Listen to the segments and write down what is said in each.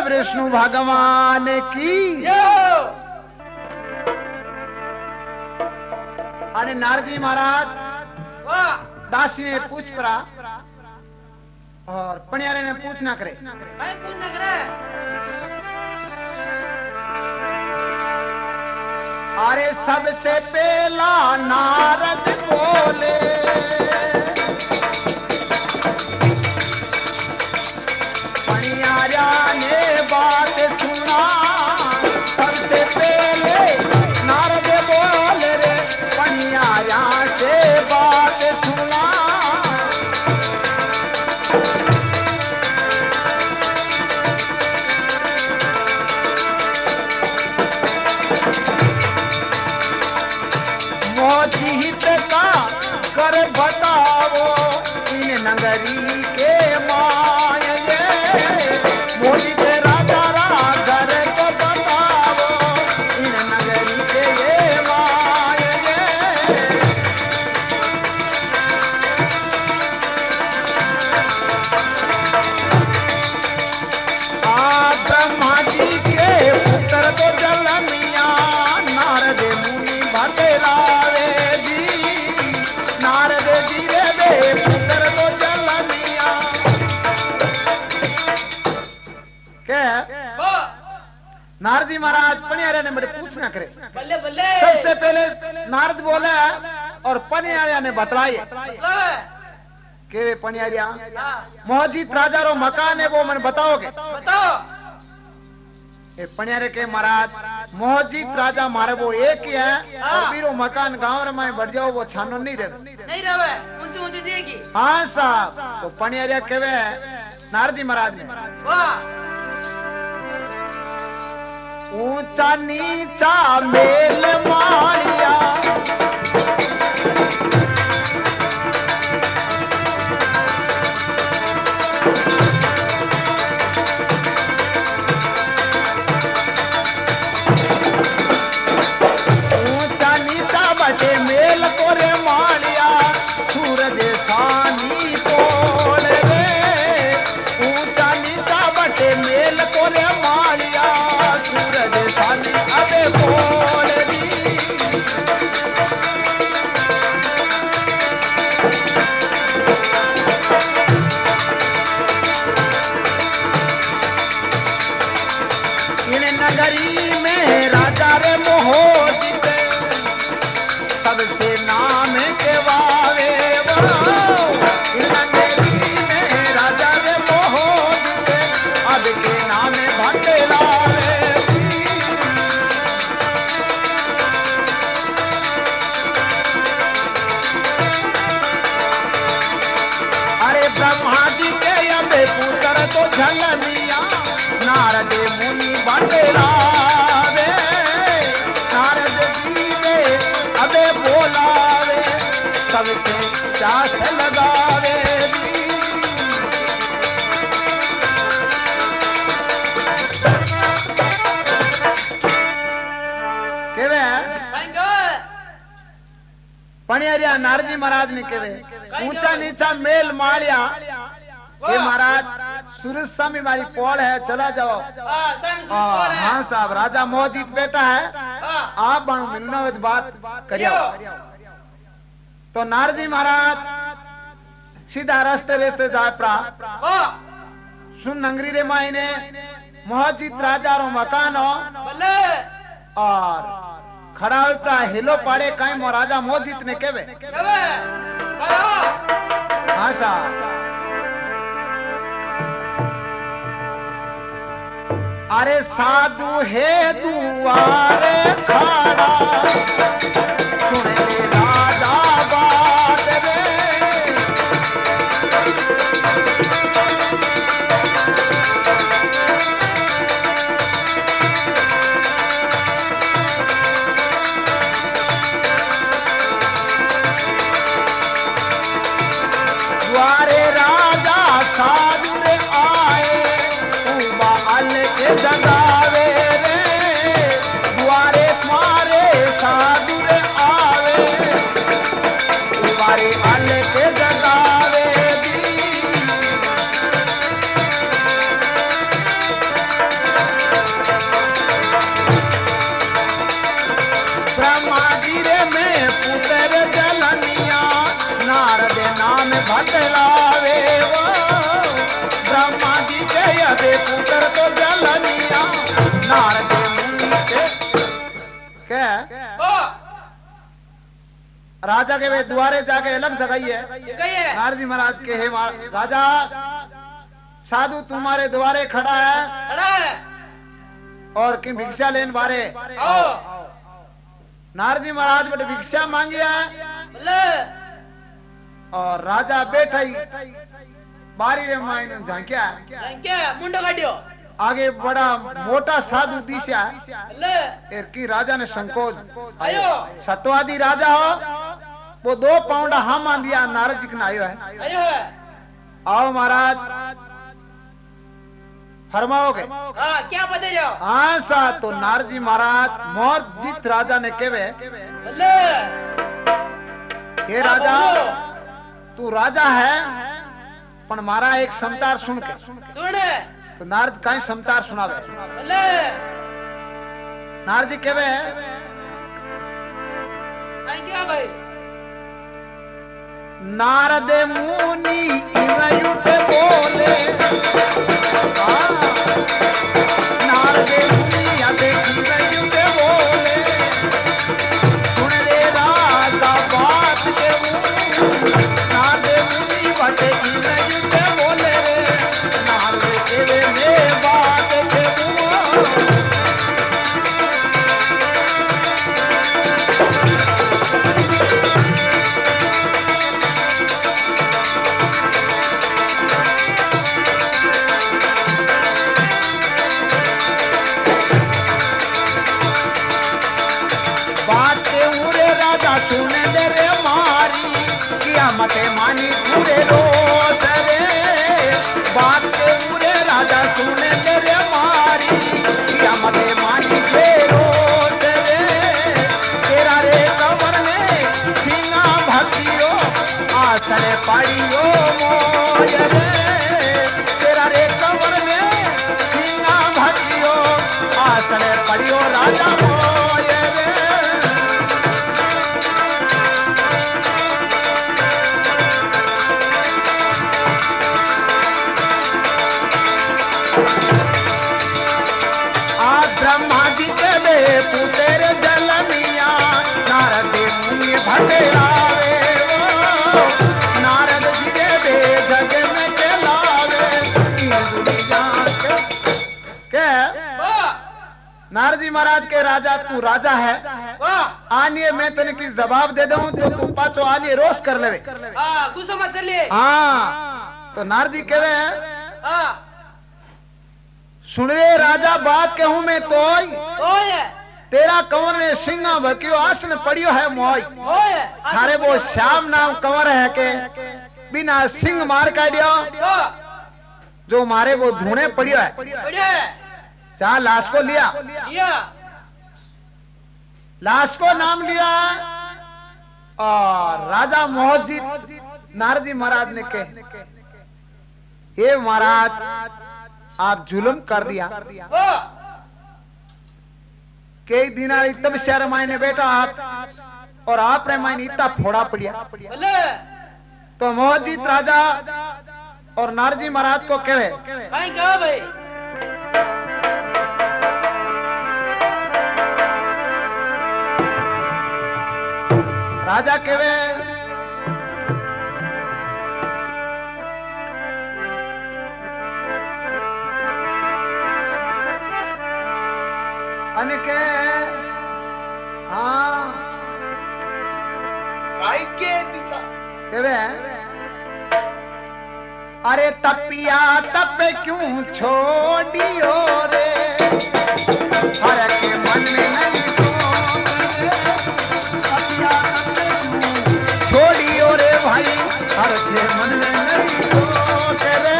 विष्णु भगवान की। अरे नारद जी महाराज दासी ने पूछ पड़ा और पनियारे ने पूछ ना करे। अरे सबसे पहला नारद बोले पनियारा ने बात सुना। सबसे पहले नारद बोले रे पनियारा से बात सुना। मोहित का कर बताओ इन नगरी के माये। मोहित राजा घर को बताओ इन नगरी के ये माये। ब्रह्मा जी के पुत्र तो जलमिया नारद मुनि भटलावे जी। नारद जी रे पुत्र तो जलमिया क्या नारद जी महाराज पनियारे ने मेरे पूछना करे। बल्ले बल्ले सबसे पहले नारद बोले और पनियारिया ने बतलाई के पनियारिया मोहजीत राजा रो मकान है वो मैंने बताओगे। बताओ। ये पनियारे के महाराज मोहजीत राजा मारे वो एक ही है और बीरो मकान गांव में बढ़ जाओ वो छानो नहीं रहे। नहीं रहे ऊंची ऊंची देगी। हाँ साहब तो पनियारिया केवे नारद जी महाराज ने ऊंचा नीचा मेल मारिया। ऊंचा नीचा बटे मेल कोरे मारिया सूरज सानी बोल रे। ऊंचा नीचा बटे मेल कोरे मारिया सूरज सानी अबे बोल दी। इन नगरी में राजा रे मोहित सबसे नाम के वावे। इन नगरी में राजा रे मोहित अब के नाम भटलावे। अरे ब्रह्मा जी के अबे पुत्र तो झलमिया नारद मुनि बटलावे। नारद जी ने अबे बोलावे सबसे चास लगावे। केवे पनियारिया नारद जी महाराज ने केवे ऊंचा नीचा मेल मारिया। ये महाराज सूरज स्वामी मारी पौड़ है चला जाओ। हाँ साहब राजा मोहजीत बेटा है आप बन मिलना बात करियो। तो नारद जी महाराज सीधा रास्ते रास्ते जाए प्रा सुन नंगरी रे मायने मोहजीत राजा रो मकान हो और खड़ा हो प्रा हिलो पाड़े कहीं महाराजा मोहजीत ने केवे। हाँ साहब अरे साधु है दुआरे खड़ा सुन ले राजा बात रे। द्वारे राजा साधु रे आए के जगावे रे। द्वारे तुम्हारे साधु रे आवे द्वारे अल के जगावे दी। पुत्र तो जलनिया नारद मुनि के क्या राजा के वे द्वारे जाके अलग जगह है नारद जी महाराज के हे राजा साधु तुम्हारे द्वारे खड़ा है और कि भिक्षा लेने बारे नारद जी महाराज बड़े भिक्षा मांगी है और राजा बैठा ही बारी रे मायने झांकिया मुंडो काटियो आगे बड़ा मोटा साधु दिशा एर की राजा ने संकोच सतवादी राजा हो वो 2 पाउंड हम मान दिया नारद जी ने आयो है आओ महाराज फरमाओगे क्या बता रहे हो हाँ सा तो नारद जी महाराज मौत जीत राजा ने केवे हे राजा तू राजा है पर मारा एक समाचार सुन के सुन तो नारद का समाचार सुनावे नारद जी केवे क्या भाई नारद मुनि इवयुत बोले नारद मुनि अबे इवयुत बोले सुन रे राजा बात के नारद मुनि बटे इवयुत बोले नारद केवे में बात के सुने दे रे मारी किया मते मानी पूरे रोस रे बात के पूरे राजा सुने दे रे मारी किया मते मानी के रोस रे तेरा रे कबर में सिंगा भक्तियो आसरे पड़ियो मोय रे तेरा रे कबर में सिंगा भक्तियो आसरे पड़ियो राजा मोय रे ब्रह्मा जी के वे पुत्र जलनिया नारद मुनि भटे आवे नारद जी के वे जग में चलावे के नारद जी महाराज के राजा तू राजा है आनिए मैं तेने की जवाब दे दूं तो तू पाचो आनिए रोष कर ले गुस्सा मत कर ले हाँ तो नारद जी कहे सुन रे राजा बात कहूं मैं तोय तेरा कंवर ने सिंगा भकियो आसन पड़ियो है मोय थारे वो श्याम नाम कंवर है के बिना सिंह मार काटियो जो मारे वो धूने पड़ियो है चाह लाश को लिया लाश को नाम लिया और राजा मोहजित नारद जी महाराज ने कहे हे महाराज आप जुल्म कर दिया कई दिन तब शहर मायने बेटा आप और आपने मायने इतना फोड़ा पड़िया तो मोहजित राजा और नारद जी महाराज को कहे भाई राजा कहे के हाँ अरे तपिया तप क्यों छोड़ियो रे हर के मन में नहीं तपिया तप छोड़ियो रे भाई हर के मन में नहीं रे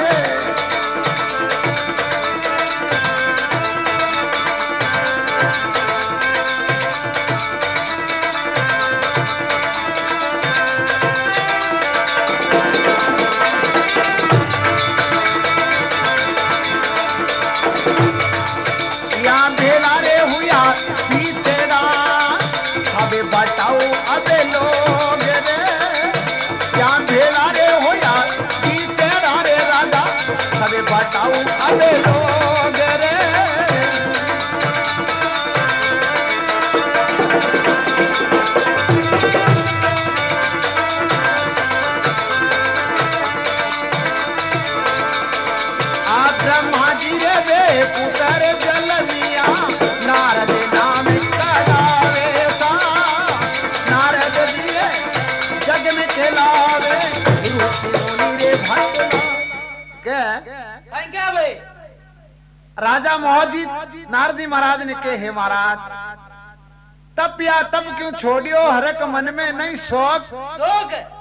बताओ अबे लोग रे क्या भेला रे होया की तेरा रे राजा अबे बताऊं अबे लोग रे ब्रह्मा जी रे वे पुकार जलनिया नारद नाम कलावे सा नारद जी रे जग में चलावे रे भक्त क्या भाई राजा मोहजी नारदी महाराज ने कहे हे महाराज तब या तब क्यों छोड़ियो हरक मन में नहीं शौक